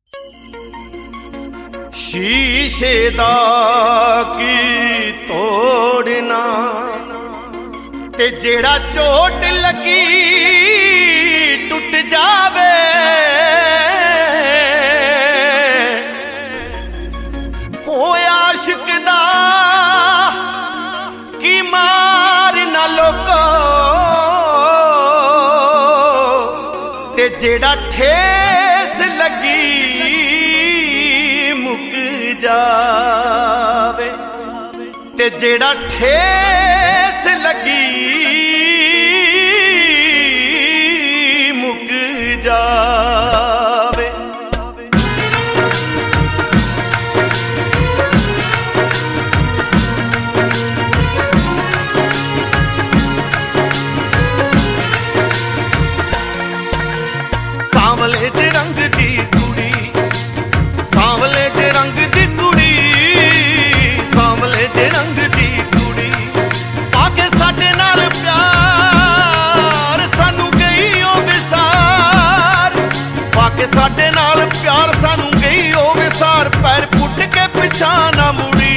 शीशे दा की तोड़ना ते जेड़ा चोट लगी टुट जावे, होया आशिक दा की मार ना लोको ते जेड़ा ठेस लगी मुक जावे, ते जेड़ा ठेस लगी मुक जावे। सांवले जे रंग दी कुड़ी, सांवले जे रंग दी कुड़ी, सांवले जे रंग दी कुड़ी, आके साडे नाल प्यार सानू गई ओ विसार, आके साडे नाल प्यार सानू गई ओ विसार, पैर पुट के पिछा ना मुड़ी।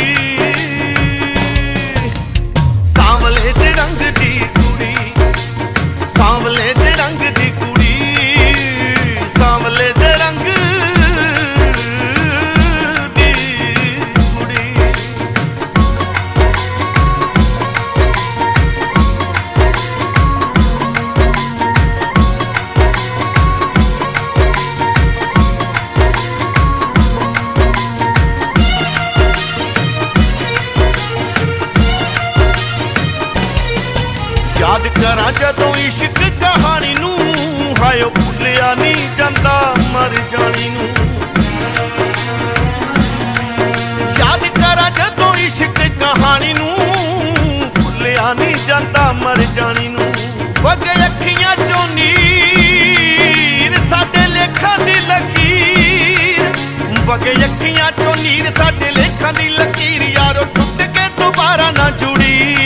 सांवले जे रंग दी कुड़ी, सांवले जे रंग दी कुड़ी, सांवले जे रंग दी कुड़ी। याद करा जदों इश्क कहानी नू, हायो भुलिया नहीं जांदा मर जानी नू। याद करा जदों इश्क कहानी नू, भुलिया नहीं जांदा मर जानी नू। वगे अखियां चों नीर साडे लेखां दी लकीर, वगे अखियां चों नीर साडे लेखां दी लकीर, यारो टुट के दोबारा ना जुड़ी।